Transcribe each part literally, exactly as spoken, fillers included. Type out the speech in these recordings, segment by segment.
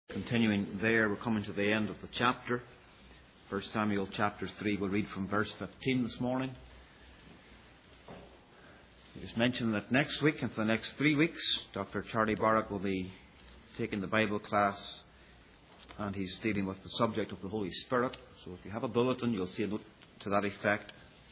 Continuing there, we're coming to the end of the chapter. First Samuel chapter three. We'll read from verse fifteen this morning. I just mentioned that next week and for the next three weeks, Doctor Charlie Barrett will be taking the Bible class, and he's dealing with the subject of the Holy Spirit. So if you have a bulletin, you'll see a note to that effect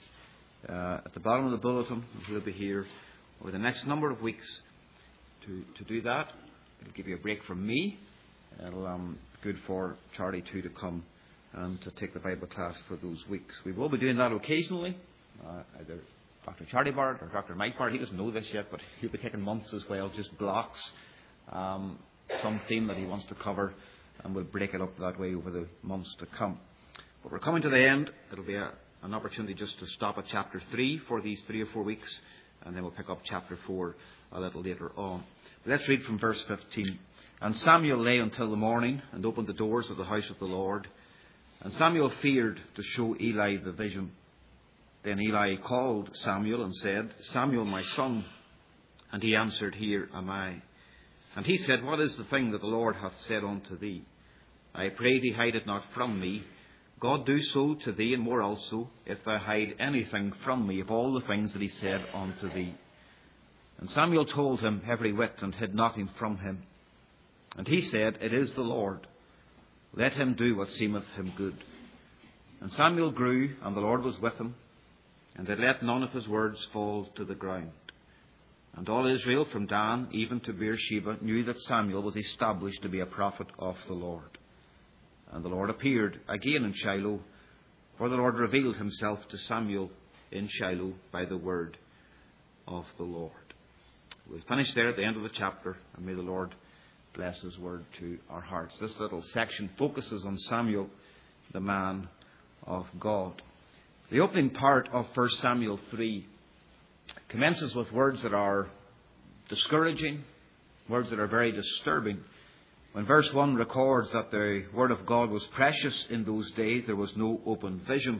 uh, at the bottom of the bulletin. He'll be here over the next number of weeks to, to do that. It'll give you a break from me. It'll um, be good for Charlie too to come and to take the Bible class for those weeks. We will be doing that occasionally. Uh, either Doctor Charlie Barrett or Doctor Mike Barrett. He doesn't know this yet, but he'll be taking months as well, just blocks, um, some theme that he wants to cover, and we'll break it up that way over the months to come. But we're coming to the end. It'll be a, an opportunity just to stop at chapter three for these three or four weeks, and then we'll pick up chapter four a little later on. But let's read from verse fifteen. And Samuel lay until the morning and opened the doors of the house of the Lord. And Samuel feared to show Eli the vision. Then Eli called Samuel and said, Samuel, my son. And he answered, Here am I. And he said, What is the thing that the Lord hath said unto thee? I pray thee, hide it not from me. God do so to thee, and more also, if thou hide anything from me of all the things that he said unto thee. And Samuel told him every whit, and hid nothing from him. And he said, It is the Lord. Let him do what seemeth him good. And Samuel grew, and the Lord was with him, and they let none of his words fall to the ground. And all Israel from Dan even to Beersheba knew that Samuel was established to be a prophet of the Lord. And the Lord appeared again in Shiloh, for the Lord revealed himself to Samuel in Shiloh by the word of the Lord. We'll finish there at the end of the chapter, and may the Lord bless his word to our hearts. This little section focuses on Samuel, the man of God. The opening part of First Samuel three commences with words that are discouraging, words that are very disturbing. When verse one records that the word of God was precious in those days, there was no open vision,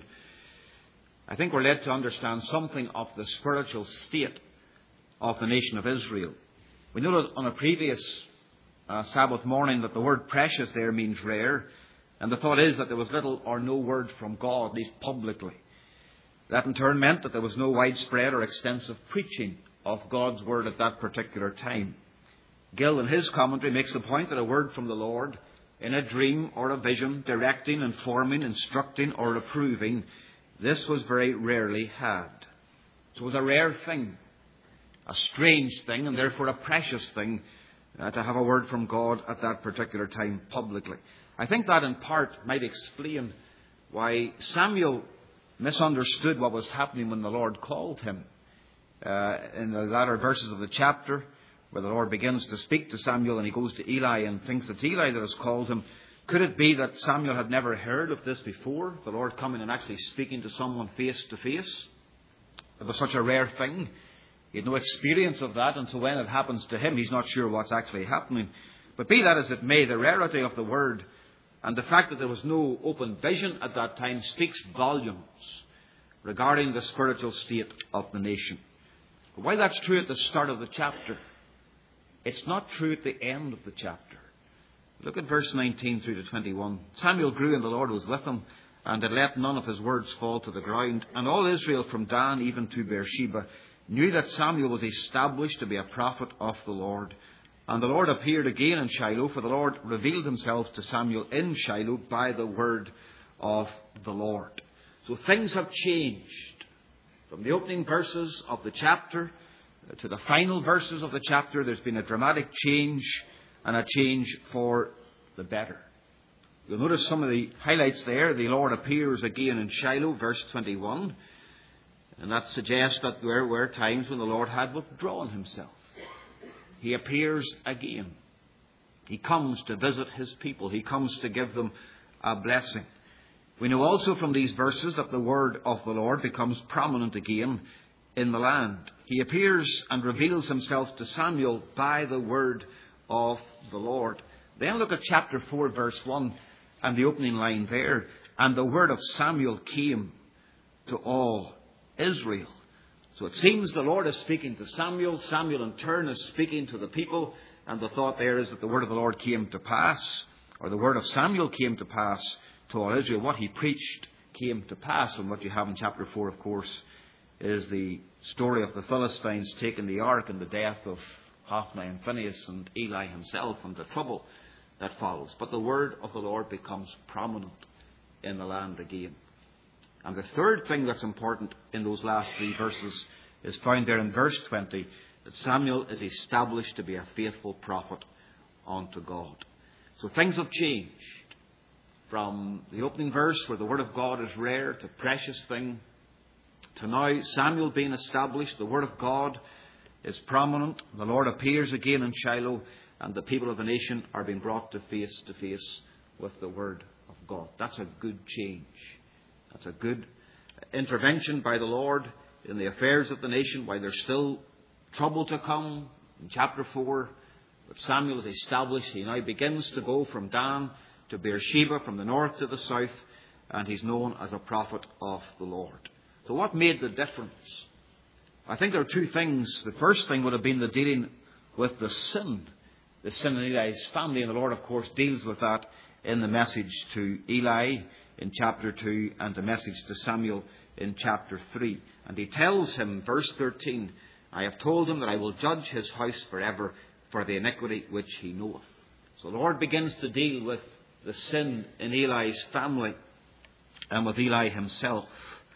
I think we're led to understand something of the spiritual state of the nation of Israel. We noted on a previous Uh, Sabbath morning that the word precious there means rare, and the thought is that there was little or no word from God, at least publicly. That in turn meant that there was no widespread or extensive preaching of God's word at that particular time. Gill in his commentary makes the point that a word from the Lord in a dream or a vision, directing, informing, instructing or approving, this was very rarely had. So it was a rare thing, a strange thing, and therefore a precious thing Uh, to have a word from God at that particular time publicly. I think that in part might explain why Samuel misunderstood what was happening when the Lord called him. Uh, in the latter verses of the chapter, where the Lord begins to speak to Samuel and he goes to Eli and thinks it's Eli that has called him. Could it be that Samuel had never heard of this before? The Lord coming and actually speaking to someone face to face? It was such a rare thing. He had no experience of that, and so when it happens to him, he's not sure what's actually happening. But be that as it may, the rarity of the word and the fact that there was no open vision at that time speaks volumes regarding the spiritual state of the nation. But while that's true at the start of the chapter, it's not true at the end of the chapter. Look at verse nineteen through to twenty-one. Samuel grew, and the Lord was with him, and had let none of his words fall to the ground. And all Israel from Dan even to Beersheba knew that Samuel was established to be a prophet of the Lord. And the Lord appeared again in Shiloh, for the Lord revealed himself to Samuel in Shiloh by the word of the Lord. So things have changed. From the opening verses of the chapter to the final verses of the chapter, there's been a dramatic change, and a change for the better. You'll notice some of the highlights there. The Lord appears again in Shiloh, verse twenty-one. And that suggests that there were times when the Lord had withdrawn himself. He appears again. He comes to visit his people. He comes to give them a blessing. We know also from these verses that the word of the Lord becomes prominent again in the land. He appears and reveals himself to Samuel by the word of the Lord. Then look at chapter four, verse one, and the opening line there. And the word of Samuel came to all Israel. So it seems the Lord is speaking to Samuel. Samuel in turn is speaking to the people. And the thought there is that the word of the Lord came to pass. or the word of Samuel came to pass to all Israel. What he preached came to pass. And what you have in chapter four, of course, is the story of the Philistines taking the ark and the death of Hophni and Phinehas and Eli himself and the trouble that follows. But the word of the Lord becomes prominent in the land again. And the third thing that's important in those last three verses is found there in verse twenty, that Samuel is established to be a faithful prophet unto God. So things have changed from the opening verse where the word of God is rare, it's a precious thing, to now Samuel being established, the word of God is prominent, the Lord appears again in Shiloh, and the people of the nation are being brought to face to face with the word of God. That's a good change. That's a good intervention by the Lord in the affairs of the nation, while there's still trouble to come. In chapter four, but Samuel is established. He now begins to go from Dan to Beersheba, from the north to the south, and he's known as a prophet of the Lord. So what made the difference? I think there are two things. The first thing would have been the dealing with the sin, the sin in Eli's family, and the Lord, of course, deals with that in the message to Eli in chapter two and the message to Samuel in chapter three. And he tells him, verse thirteen, I have told him that I will judge his house forever for the iniquity which he knoweth. So the Lord begins to deal with the sin in Eli's family and with Eli himself.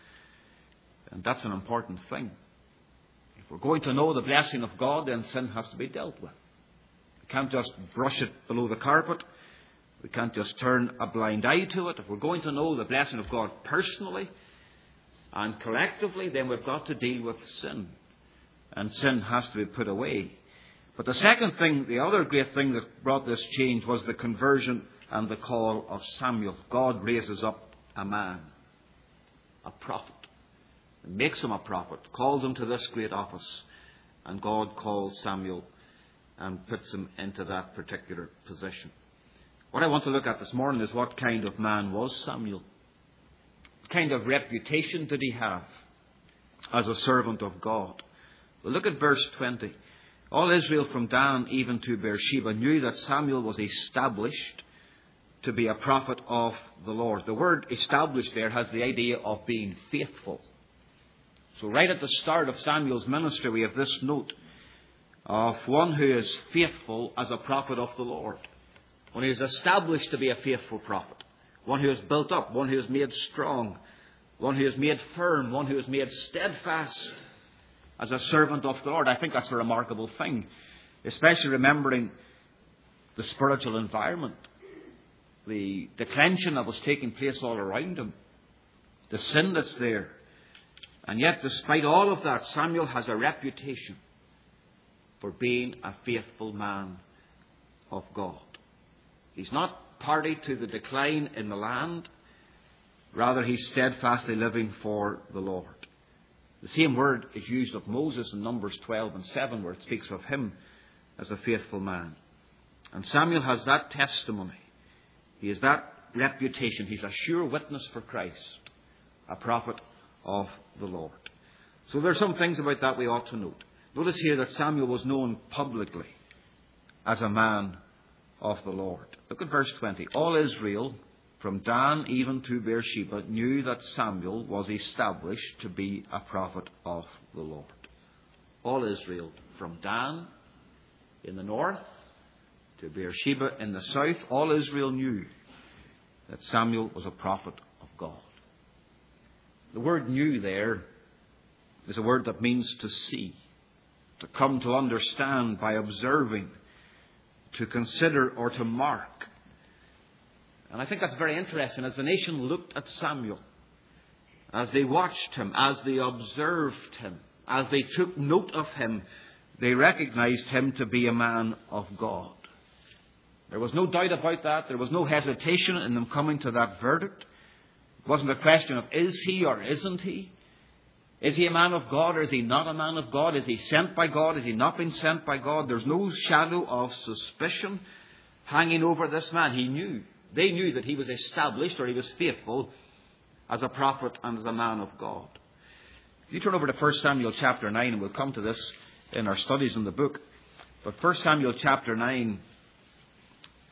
And that's an important thing. If we're going to know the blessing of God, then sin has to be dealt with. We can't just brush it below the carpet. We can't just turn a blind eye to it. If we're going to know the blessing of God personally and collectively, then we've got to deal with sin. And sin has to be put away. But the second thing, the other great thing that brought this change was the conversion and the call of Samuel. God raises up a man, a prophet, and makes him a prophet, calls him to this great office, and God calls Samuel and puts him into that particular position. What I want to look at this morning is what kind of man was Samuel? What kind of reputation did he have as a servant of God? Well, look at verse twenty. All Israel from Dan even to Beersheba knew that Samuel was established to be a prophet of the Lord. The word established there has the idea of being faithful. So right at the start of Samuel's ministry, we have this note of one who is faithful as a prophet of the Lord. One who is established to be a faithful prophet. One who is built up. One who is made strong. One who is made firm. One who is made steadfast as a servant of the Lord. I think that's a remarkable thing, especially remembering the spiritual environment, the declension that was taking place all around him, the sin that's there. And yet, despite all of that, Samuel has a reputation for being a faithful man of God. He's not party to the decline in the land. Rather, he's steadfastly living for the Lord. The same word is used of Moses in Numbers twelve and seven, where it speaks of him as a faithful man. And Samuel has that testimony. He has that reputation. He's a sure witness for Christ, a prophet of the Lord. So there are some things about that we ought to note. Notice here that Samuel was known publicly as a man of the Lord. Look at verse twenty. All Israel, from Dan even to Beersheba, knew that Samuel was established to be a prophet of the Lord. All Israel, from Dan in the north to Beersheba in the south, all Israel knew that Samuel was a prophet of God. The word knew there is a word that means to see, to come to understand by observing, to consider or to mark. And I think that's very interesting. As the nation looked at Samuel, as they watched him, as they observed him, as they took note of him, they recognized him to be a man of God. There was no doubt about that. There was no hesitation in them coming to that verdict. It wasn't a question of is he or isn't he? Is he a man of God or is he not a man of God? Is he sent by God? Has he not been sent by God? There's no shadow of suspicion hanging over this man. He knew. They knew that he was established or he was faithful as a prophet and as a man of God. If you turn over to First Samuel chapter nine, and we'll come to this in our studies in the book. But First Samuel chapter nine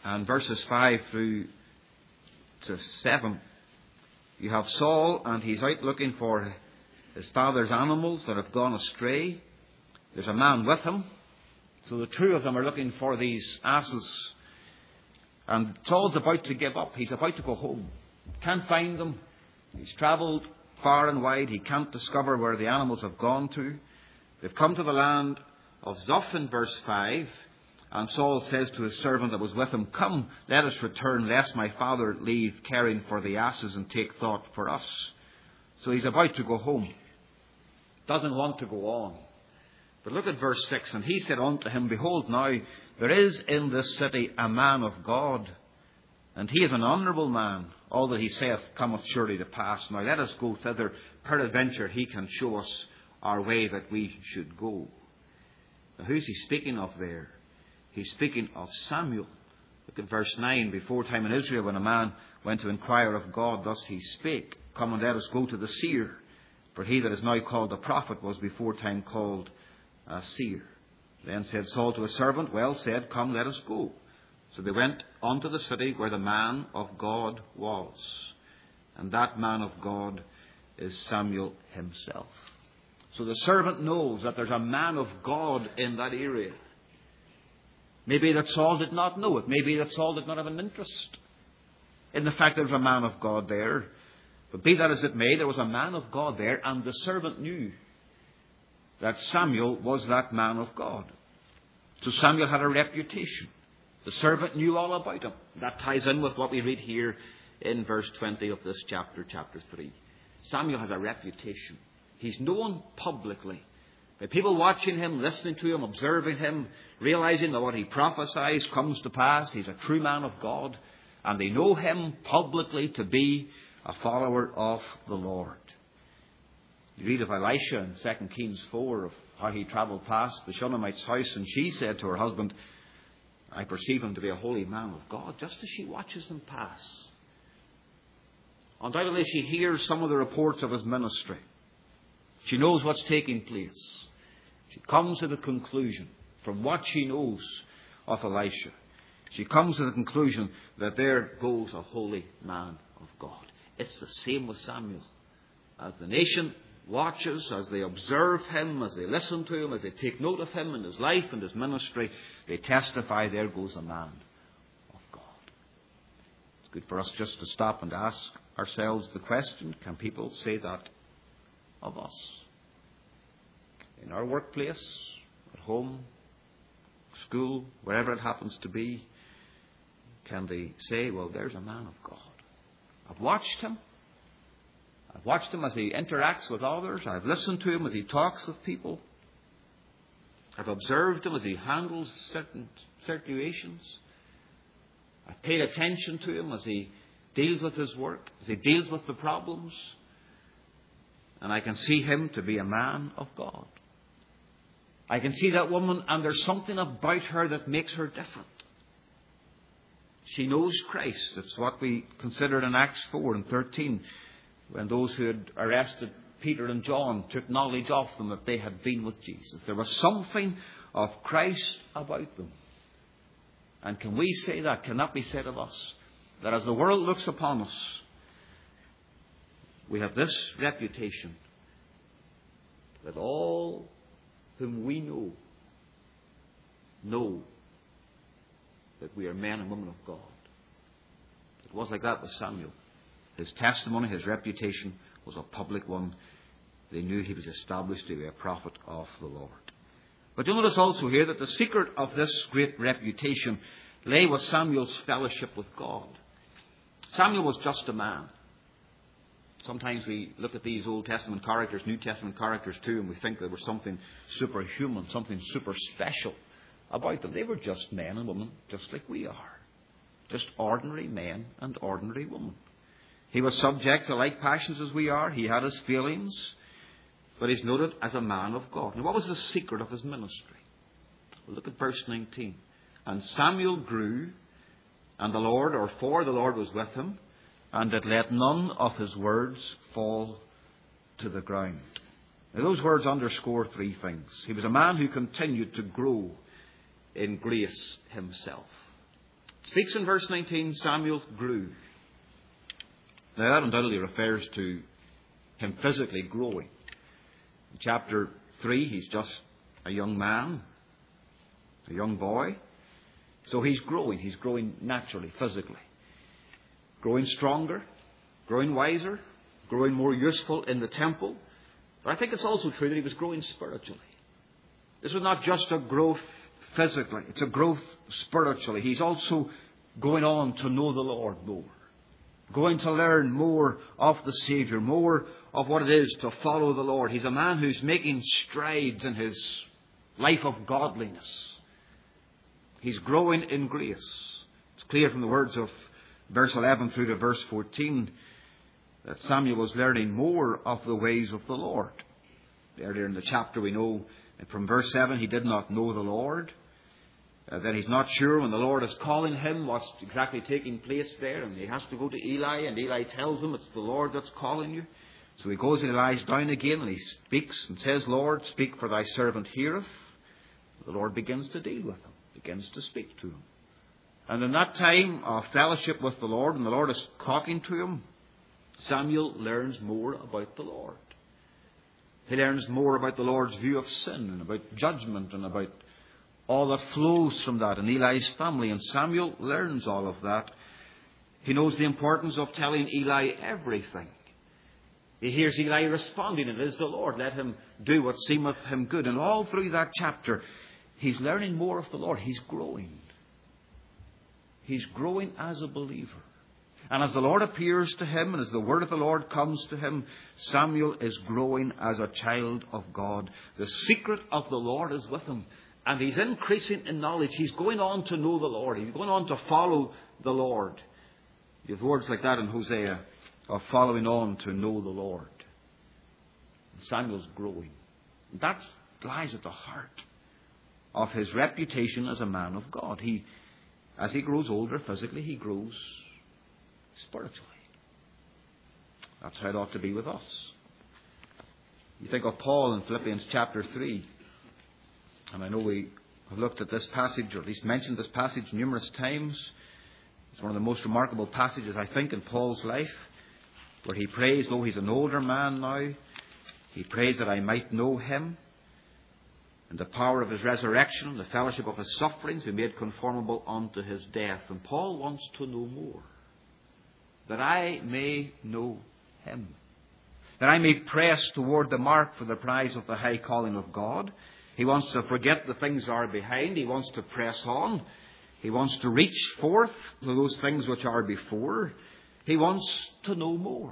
And verses five through to seven, you have Saul, and he's out looking for his father's animals that have gone astray. There's a man with him. So the two of them are looking for these asses. And Saul's about to give up. He's about to go home. Can't find them. He's travelled far and wide. He can't discover where the animals have gone to. They've come to the land of Zoph in verse five. And Saul says to his servant that was with him, "Come, let us return, lest my father leave caring for the asses and take thought for us." So he's about to go home. Doesn't want to go on. But look at verse six. "And he said unto him, Behold, now there is in this city a man of God, and he is an honourable man. All that he saith cometh surely to pass. Now let us go thither. Peradventure he can show us our way that we should go." Now who's he speaking of there? He's speaking of Samuel. Look at verse nine. "Before time in Israel, when a man went to inquire of God, thus he spake, Come and let us go to the seer. For he that is now called a prophet was before time called a seer. Then said Saul to his servant, Well said, come, let us go. So they went unto the city where the man of God was. And that man of God is Samuel himself." So the servant knows that there's a man of God in that area. Maybe that Saul did not know it. Maybe that Saul did not have an interest in the fact that there was a man of God there. But be that as it may, there was a man of God there, and the servant knew that Samuel was that man of God. So Samuel had a reputation. The servant knew all about him. That ties in with what we read here in verse twenty of this chapter, chapter three. Samuel has a reputation. He's known publicly by people watching him, listening to him, observing him, realizing that what he prophesies comes to pass. He's a true man of God, and they know him publicly to be a follower of the Lord. You read of Elisha in Second Kings four, of how he travelled past the Shunammite's house, and she said to her husband, I perceive him to be a holy man of God, just as she watches him pass. Undoubtedly she hears some of the reports of his ministry. She knows what's taking place. She comes to the conclusion, from what she knows of Elisha, she comes to the conclusion that there goes a holy man of God. It's the same with Samuel. As the nation watches, as they observe him, as they listen to him, as they take note of him and his life and his ministry, they testify, there goes a man of God. It's good for us just to stop and ask ourselves the question, can people say that of us? In our workplace, at home, school, wherever it happens to be, can they say, well, there's a man of God. I've watched him. I've watched him as he interacts with others. I've listened to him as he talks with people. I've observed him as he handles certain situations. I've paid attention to him as he deals with his work, as he deals with the problems. And I can see him to be a man of God. I can see that woman, and there's something about her that makes her different. She knows Christ. It's what we considered in Acts four and thirteen, when those who had arrested Peter and John took knowledge of them that they had been with Jesus. There was something of Christ about them. And can we say that? Can that be said of us? That as the world looks upon us, we have this reputation, that all whom we know, know that we are men and women of God. It was like that with Samuel. His testimony, his reputation was a public one. They knew he was established to be a prophet of the Lord. But you'll notice also here that the secret of this great reputation lay with Samuel's fellowship with God. Samuel was just a man. Sometimes we look at these Old Testament characters, New Testament characters too, and we think there was something superhuman, something super special about them. They were just men and women, just like we are. Just ordinary men and ordinary women. He was subject to like passions as we are. He had his feelings, but he's noted as a man of God. And what was the secret of his ministry? Well, look at verse nineteen. And Samuel grew, and the Lord, or for the Lord was with him, and did let none of his words fall to the ground. Now, those words underscore three things. He was a man who continued to grow in grace himself. speaks in verse nineteen, Samuel grew. Now that undoubtedly refers to him physically growing. In chapter three, he's just a young man, a young boy. So he's growing. He's growing naturally, physically. Growing stronger, growing wiser, growing more useful in the temple. But I think it's also true that he was growing spiritually. This was not just a growth physically. It's a growth spiritually. He's also going on to know the Lord more. Going to learn more of the Saviour, more of what it is to follow the Lord. He's a man who's making strides in his life of godliness. He's growing in grace. It's clear from the words of verse eleven through to verse fourteen that Samuel was learning more of the ways of the Lord. Earlier in the chapter we know from verse seven he did not know the Lord. Uh, that he's not sure when the Lord is calling him what's exactly taking place there. And he has to go to Eli, and Eli tells him it's the Lord that's calling you. So he goes and he lies down again and he speaks and says, Lord, speak, for thy servant heareth. The Lord begins to deal with him, begins to speak to him. And in that time of fellowship with the Lord, and the Lord is talking to him, Samuel learns more about the Lord. He learns more about the Lord's view of sin and about judgment and about all that flows from that in Eli's family. And Samuel learns all of that. He knows the importance of telling Eli everything. He hears Eli responding, it is the Lord, let him do what seemeth him good. And all through that chapter, he's learning more of the Lord. He's growing. He's growing as a believer. And as the Lord appears to him and as the word of the Lord comes to him, Samuel is growing as a child of God. The secret of the Lord is with him. And he's increasing in knowledge. He's going on to know the Lord. He's going on to follow the Lord. You have words like that in Hosea, of following on to know the Lord. Samuel's growing. That lies at the heart of his reputation as a man of God. He, as he grows older physically, he grows spiritually. That's how it ought to be with us. You think of Paul in Philippians chapter three. And I know we have looked at this passage, or at least mentioned this passage numerous times. It's one of the most remarkable passages, I think, in Paul's life, where he prays, though he's an older man now, he prays that I might know him, and the power of his resurrection, the fellowship of his sufferings, be made conformable unto his death. And Paul wants to know more, that I may know him, that I may press toward the mark for the prize of the high calling of God. He wants to forget the things that are behind. He wants to press on. He wants to reach forth to those things which are before. He wants to know more.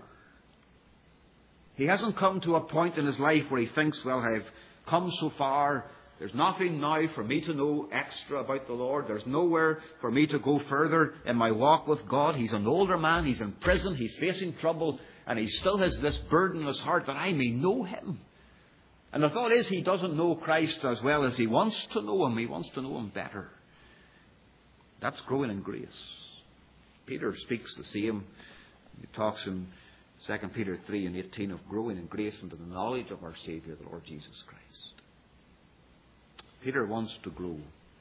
He hasn't come to a point in his life where he thinks, well, I've come so far. There's nothing now for me to know extra about the Lord. There's nowhere for me to go further in my walk with God. He's an older man. He's in prison. He's facing trouble. And he still has this burden in his heart that I may know him. And the thought is he doesn't know Christ as well as he wants to know him. He wants to know him better. That's growing in grace. Peter speaks the same. He talks in Second Peter three and eighteen of growing in grace into the knowledge of our Saviour, the Lord Jesus Christ. Peter wants to grow.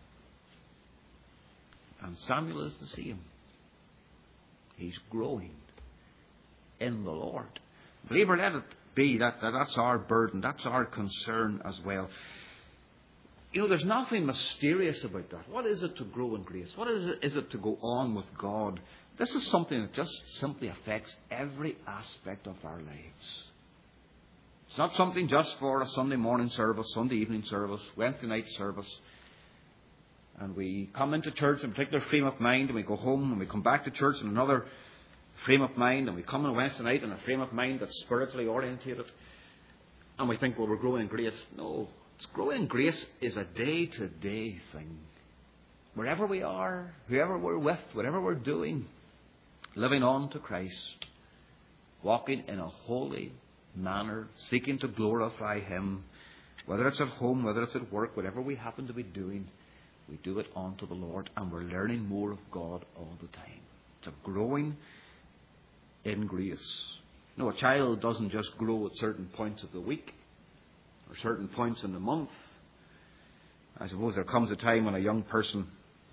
And Samuel is the same. He's growing in the Lord. Believer, let it be that, that that's our burden. That's our concern as well. You know, there's nothing mysterious about that. What is it to grow in grace? What is it, is it to go on with God? This is something that just simply affects every aspect of our lives. It's not something just for a Sunday morning service, Sunday evening service, Wednesday night service. And we come into church in a particular frame of mind, and we go home, and we come back to church in another frame of mind, and we come on Wednesday night in a frame of mind that's spiritually orientated, and we think, well, we're growing in grace. No, it's growing in grace is a day-to-day thing. Wherever we are, whoever we're with, whatever we're doing, living on to Christ, walking in a holy manner, seeking to glorify Him, whether it's at home, whether it's at work, whatever we happen to be doing, we do it unto the Lord, and we're learning more of God all the time. It's a growing in grace. You know, a child doesn't just grow at certain points of the week or certain points in the month. I suppose there comes a time when a young person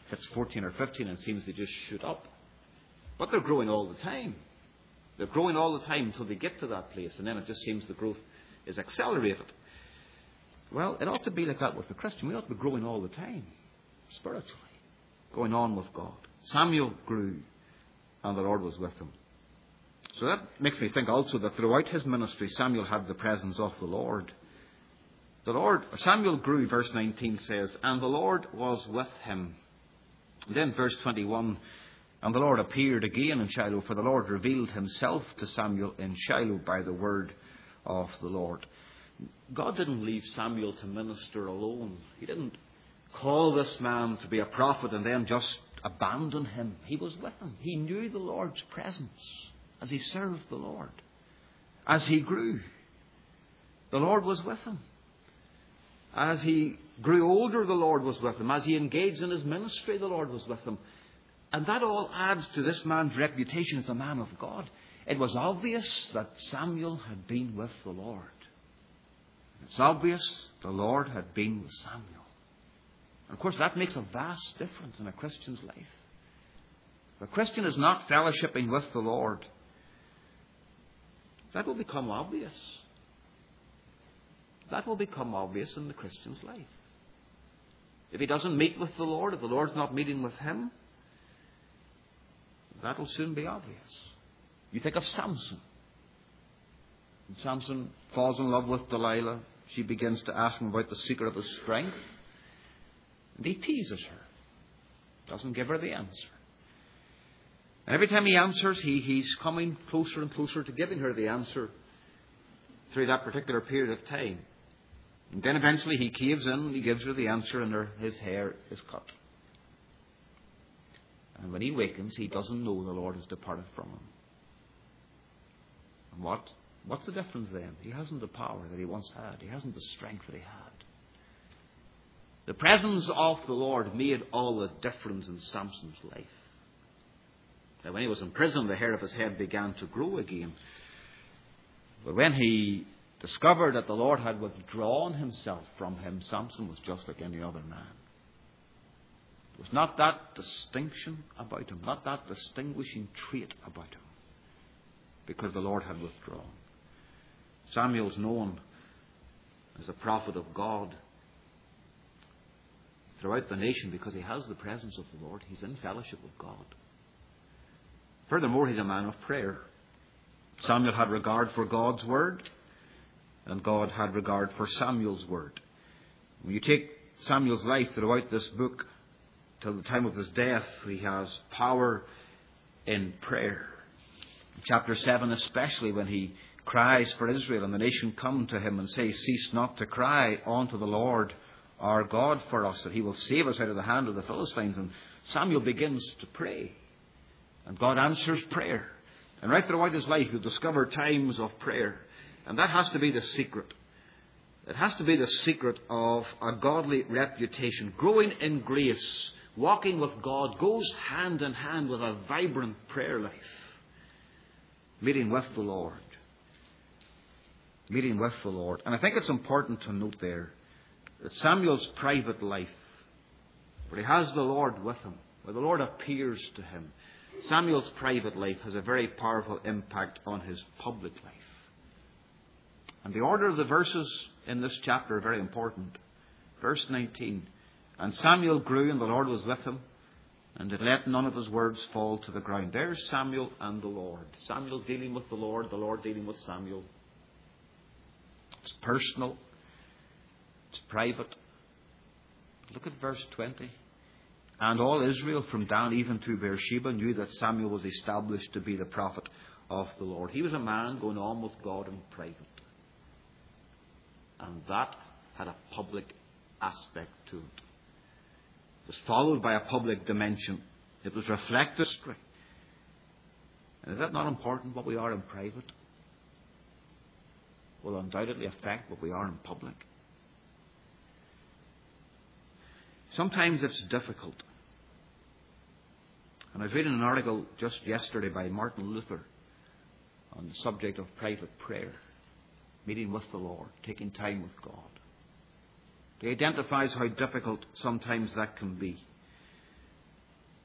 hits fourteen or fifteen and seems to just shoot up. But they're growing all the time. They're growing all the time until they get to that place, and then it just seems the growth is accelerated. Well, it ought to be like that with the Christian. We ought to be growing all the time, spiritually, going on with God. Samuel grew, and the Lord was with him. So that makes me think also that throughout his ministry, Samuel had the presence of the Lord. The Lord, Samuel grew, verse nineteen says, and the Lord was with him. And then verse twenty-one, and the Lord appeared again in Shiloh, for the Lord revealed himself to Samuel in Shiloh by the word of the Lord. God didn't leave Samuel to minister alone. He didn't call this man to be a prophet and then just abandon him. He was with him. He knew the Lord's presence as he served the Lord. As he grew, the Lord was with him. As he grew older, the Lord was with him. As he engaged in his ministry, the Lord was with him. And that all adds to this man's reputation as a man of God. It was obvious that Samuel had been with the Lord. It's obvious the Lord had been with Samuel. And of course, that makes a vast difference in a Christian's life. If a Christian is not fellowshipping with the Lord, that will become obvious. That will become obvious in the Christian's life. If he doesn't meet with the Lord, if the Lord's not meeting with him, that will soon be obvious. You think of Samson. And Samson falls in love with Delilah. She begins to ask him about the secret of his strength. And he teases her. Doesn't give her the answer. And every time he answers, he, he's coming closer and closer to giving her the answer through that particular period of time. And then eventually he caves in and he gives her the answer, and her, his hair is cut. And when he wakens, he doesn't know the Lord has departed from him. And what? What's the difference then? He hasn't the power that he once had. He hasn't the strength that he had. The presence of the Lord made all the difference in Samson's life. Now, when he was in prison, the hair of his head began to grow again. But when he discovered that the Lord had withdrawn himself from him, Samson was just like any other man. It was not that distinction about him, not that distinguishing trait about him, because the Lord had withdrawn. Samuel's known as a prophet of God throughout the nation because he has the presence of the Lord. He's in fellowship with God. Furthermore, he's a man of prayer. Samuel had regard for God's word, and God had regard for Samuel's word. When you take Samuel's life throughout this book, till the time of his death, he has power in prayer. In chapter seven especially, when he cries for Israel and the nation come to him and say, cease not to cry unto the Lord our God for us, that he will save us out of the hand of the Philistines. And Samuel begins to pray. And God answers prayer. And right throughout his life, you'll discover times of prayer. And that has to be the secret. It has to be the secret of a godly reputation. Growing in grace, walking with God, goes hand in hand with a vibrant prayer life. Meeting with the Lord. Meeting with the Lord. And I think it's important to note there that Samuel's private life, where he has the Lord with him, where the Lord appears to him, Samuel's private life has a very powerful impact on his public life. And the order of the verses in this chapter are very important. Verse nineteen, and Samuel grew and the Lord was with him, and did let none of his words fall to the ground. There's Samuel and the Lord. Samuel dealing with the Lord, the Lord dealing with Samuel. It's personal. It's private. Look at verse twenty. And all Israel from Dan even to Beersheba knew that Samuel was established to be the prophet of the Lord. He was a man going on with God in private. And that had a public aspect to it. It was followed by a public dimension. It was reflected. And is that not important, what we are in private? Will undoubtedly affect what we are in public. Sometimes it's difficult. And I was reading an article just yesterday by Martin Luther on the subject of private prayer, meeting with the Lord, taking time with God. He identifies how difficult sometimes that can be.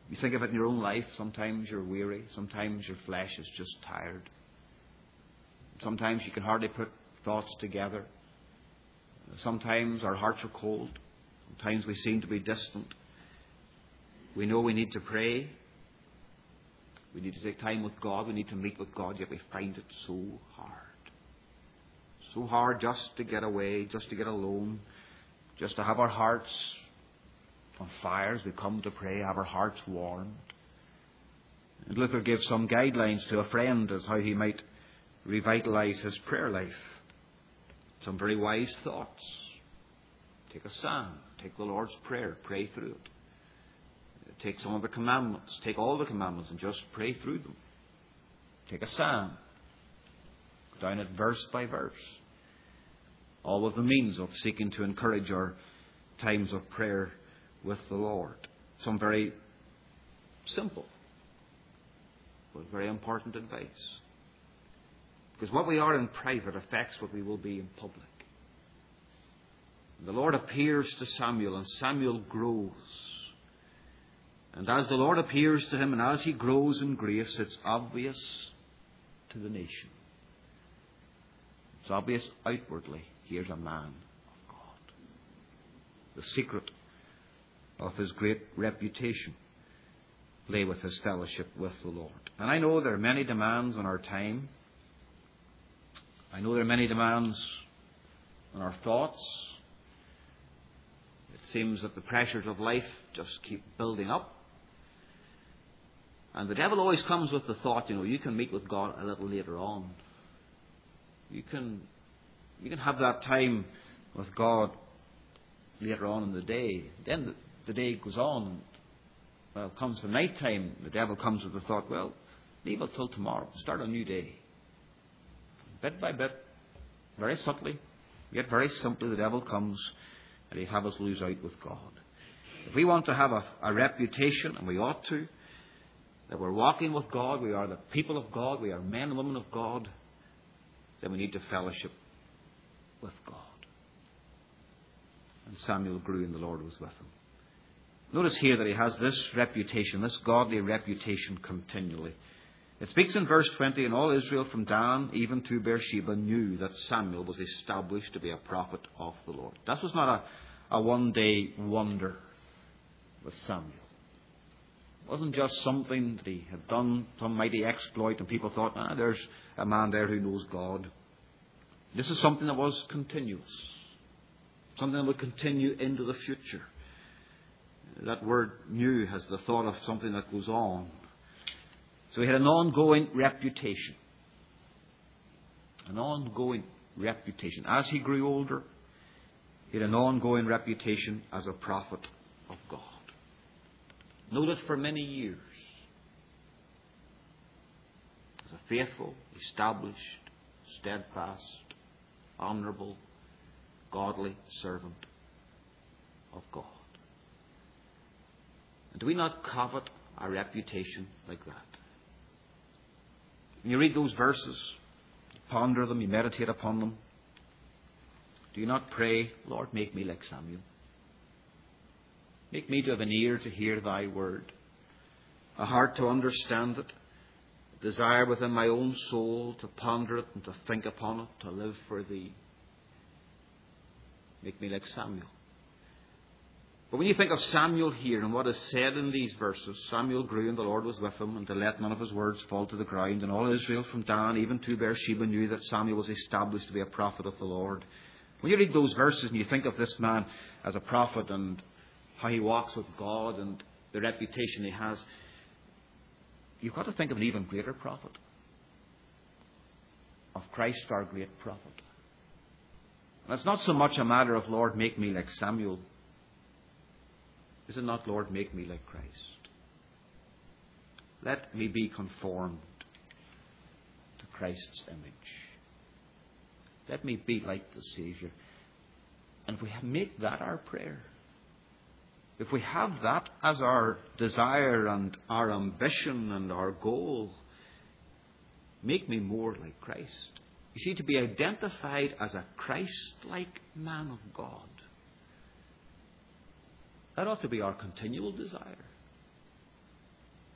You think of it in your own life. Sometimes you're weary. Sometimes your flesh is just tired. Sometimes you can hardly put thoughts together. Sometimes our hearts are cold. Sometimes we seem to be distant. We know we need to pray. We need to take time with God. We need to meet with God. Yet we find it so hard. So hard just to get away, just to get alone, just to have our hearts on fire as we come to pray, have our hearts warmed. And Luther gives some guidelines to a friend as how he might revitalize his prayer life. Some very wise thoughts. Take a psalm. Take the Lord's Prayer. Pray through it. Take some of the commandments. Take all the commandments and just pray through them. Take a psalm. Go down it verse by verse. All of the means of seeking to encourage our times of prayer with the Lord. Some very simple, but very important advice. Because what we are in private affects what we will be in public. The Lord appears to Samuel, and Samuel grows. And as the Lord appears to him, and as he grows in grace, it's obvious to the nation. It's obvious outwardly. Here's a man of God. The secret of his great reputation lay with his fellowship with the Lord. And I know there are many demands on our time. I know there are many demands on our thoughts. It seems that the pressures of life just keep building up. And the devil always comes with the thought, you know, you can meet with God a little later on. You can, you can have that time with God later on in the day. Then the, the day goes on. And, well, comes the night time. The devil comes with the thought, well, leave it till tomorrow. Start a new day. Bit by bit, very subtly, yet very simply, the devil comes and he'd have us lose out with God. If we want to have a, a reputation, and we ought to, that we're walking with God, we are the people of God, we are men and women of God, then we need to fellowship with God. And Samuel grew and the Lord was with him. Notice here that he has this reputation, this godly reputation continually. It speaks in verse twenty, and all Israel from Dan even to Beersheba knew that Samuel was established to be a prophet of the Lord. That was not a, a one-day wonder with Samuel. It wasn't just something that he had done, some mighty exploit, and people thought, ah, there's a man there who knows God. This is something that was continuous. Something that would continue into the future. That word new has the thought of something that goes on. So he had an ongoing reputation. An ongoing reputation. As he grew older, he had an ongoing reputation as a prophet of God. Noted for many years as a faithful, established, steadfast, honourable, godly servant of God. And do we not covet a reputation like that? When you read those verses, you ponder them, you meditate upon them, do you not pray, Lord, make me like Samuel? Make me to have an ear to hear thy word, a heart to understand it, a desire within my own soul to ponder it and to think upon it, to live for thee. Make me like Samuel. But when you think of Samuel here and what is said in these verses, Samuel grew and the Lord was with him, and to let none of his words fall to the ground. And all Israel from Dan even to Beersheba knew that Samuel was established to be a prophet of the Lord. When you read those verses and you think of this man as a prophet and how he walks with God and the reputation he has, you've got to think of an even greater prophet. Of Christ, our great prophet. And it's not so much a matter of, Lord, make me like Samuel. Is it not, Lord, make me like Christ? Let me be conformed to Christ's image. Let me be like the Saviour. And if we make that our prayer, if we have that as our desire and our ambition and our goal, make me more like Christ. You see, to be identified as a Christ-like man of God, that ought to be our continual desire.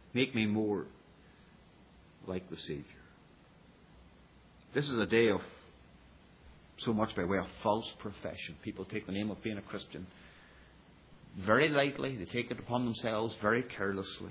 Make me more like the Saviour. This is a day of so much by way of false profession. People take the name of being a Christian very lightly. They take it upon themselves very carelessly.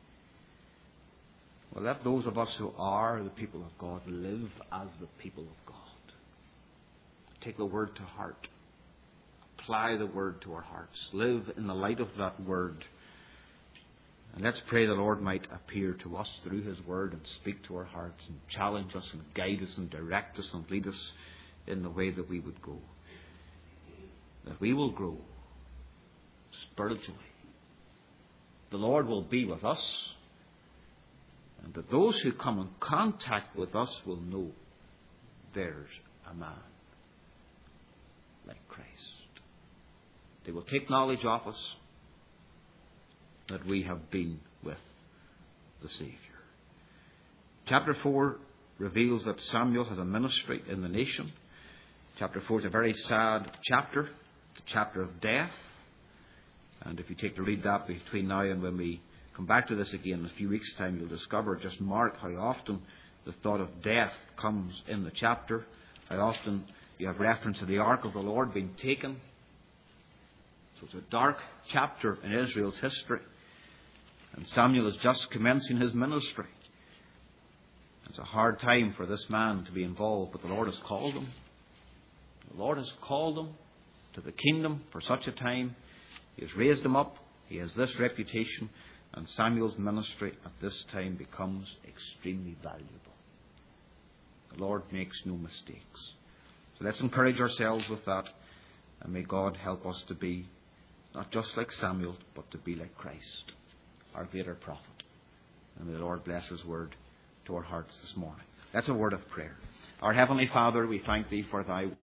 Well, let those of us who are the people of God live as the people of God. Take the Word to heart. Apply the Word to our hearts. Live in the light of that Word. And let's pray the Lord might appear to us through His Word and speak to our hearts and challenge us and guide us and direct us and lead us in the way that we would go. That we will grow spiritually. The Lord will be with us. And that those who come in contact with us will know there's a man like Christ. They will take knowledge of us that we have been with the Saviour. Chapter four reveals that Samuel has a ministry in the nation. Chapter four is a very sad chapter, the chapter of death. And if you take to read that between now and when we come back to this again in a few weeks' time, you'll discover, just mark how often the thought of death comes in the chapter, how often you have reference to the ark of the Lord being taken. So it's a dark chapter in Israel's history. And Samuel is just commencing his ministry. It's a hard time for this man to be involved, but the Lord has called him. The Lord has called him to the kingdom for such a time. He has raised him up. He has this reputation. And Samuel's ministry at this time becomes extremely valuable. The Lord makes no mistakes. So let's encourage ourselves with that. And may God help us to be not just like Samuel, but to be like Christ, our greater prophet. And may the Lord bless His word to our hearts this morning. That's a word of prayer. Our Heavenly Father, we thank Thee for Thy